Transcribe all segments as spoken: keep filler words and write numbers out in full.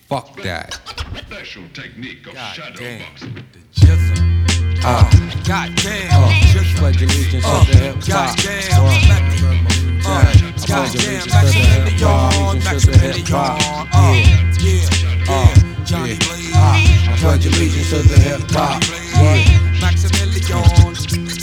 Fuck that. Special technique of God shadow damn. boxing. The jizzle. Uh, God damn. Uh, pledge allegiance to the hip hop. Uh, pledge allegiance to the hip hop. Allegiance to the hip hop. Yeah, yeah, yeah. Johnny Blaze. I pledge allegiance to the hip hop. Yeah. Maximilian.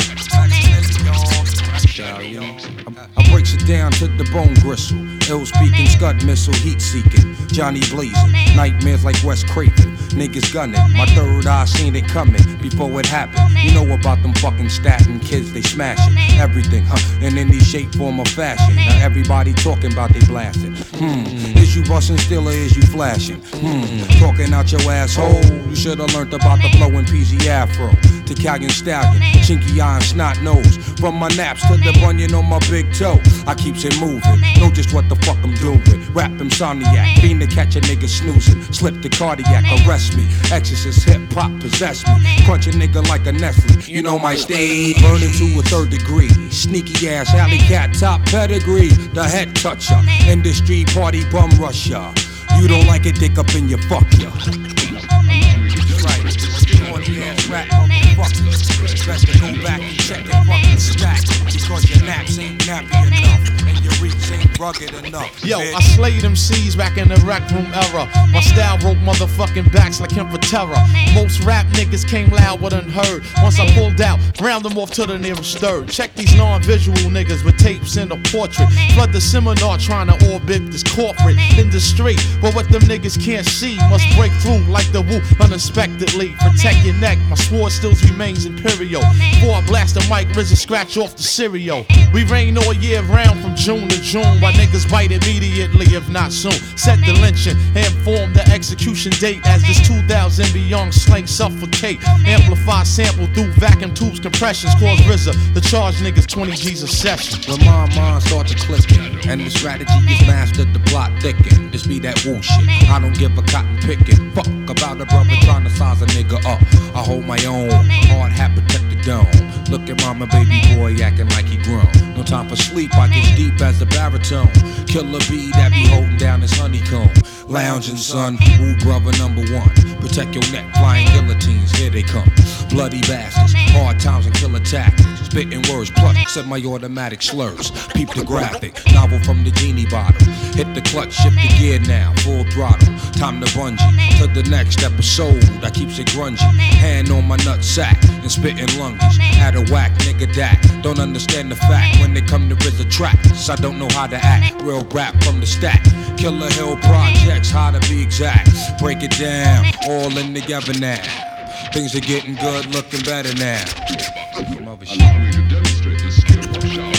I breaks it down to the bone gristle. Ill speaking, scud missile, heat seeking. Johnny blazing, nightmares like Wes Craven. Niggas gunning, my third eye seen it coming before it happened. You know about them fucking statin kids, they smashing everything, huh? In any shape, form, or fashion. Now everybody talking about they blasting. Hmm, is you busting still or is you flashing? Hmm, talking out your asshole. You should've learned about the flowing P Z Afro. Italian stallion, chinky eye and snot nose. From my naps to the bunion on my big toe, I keeps it moving. Know just what the fuck I'm doing. Rap insomniac, fiend to catch a nigga snoozing. Slip the cardiac, arrest me. Exorcist hip hop possess me. Crunch a nigga like a Nestle. You know my stage, burning to a third degree. Sneaky ass alley cat, top pedigree. The head toucher, industry party bum rusher. You don't like it, dick up in your fuck ya. Right. Corny ass rap motherfuckers. Best to go back and check your fucking stack. Because your naps ain't nappy enough. And your reach ain't rugged enough. Yo, bitch. I slayed M Cs back in the rec room era. My style broke motherfucking backs like him for terror. Most rap niggas came loud but unheard. Once I pulled out, round them off to the nearest third. Check these non-visual niggas with tapes in a portrait. Flood the seminar trying to orbit this corporate industry. But what them niggas can't see must break through like the woo unexpectedly. Protect your neck, my sword still remains imperial. Before I blast the mic, R Z A scratch off the cereal. We rain all year round from June to June. While niggas bite immediately, if not soon. Set the lynching and form the execution date. As this two thousand beyond slang suffocate. Amplify sample through vacuum tubes, compressions. Cause R Z A, the charge niggas twenty G's a session. When my mind starts to clicking, and the strategy is mastered, the plot thicken. This be that woo shit. I don't give a cotton picking. Fuck about a brother trying to size a nigga up. I hold my own. Hard hat protect the dome. Look at mama, baby boy acting like he grown. No time for sleep, I get deep as the baritone. Killer bee that be holding down his honeycomb. Lounging son, woo brother number one. Protect your neck, flying guillotines, here they come. Bloody bastards, hard times and killer tactics. Spitting words plus semi-automatic slurs. Peep the graphic, novel from the genie bottle. Hit the clutch, shift the gear now, full throttle. Time to bungee, to the next episode. I keeps it grungy, hand on my nut sack and spitting lunges. At a whack, nigga that don't understand the fact. When they come to R Z A tracks, I don't know how to act. Real rap from the stack. Killer Hill projects, how to be exact. Break it down, all in together now. Things are getting good, looking better now. Some other shit. Allow me to demonstrate the skill of shadow